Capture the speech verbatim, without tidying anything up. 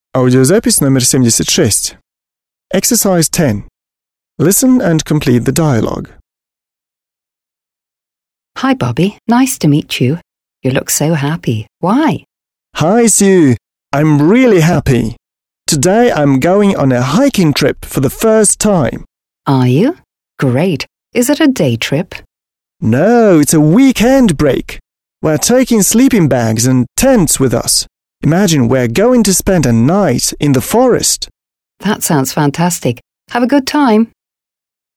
Аудиозапись номер семьдесят шесть. Exercise ten. Listen and complete the dialogue. Hi, Bobby. Nice to meet you. You look so happy. Why? Hi, Sue. I'm really happy. Today I'm going on a hiking trip for the first time. Are you? Great. Is it a day trip? No, it's a weekend break. We're taking sleeping bags and tents with us. Imagine we're going to spend a night in the forest. That sounds fantastic. Have a good time.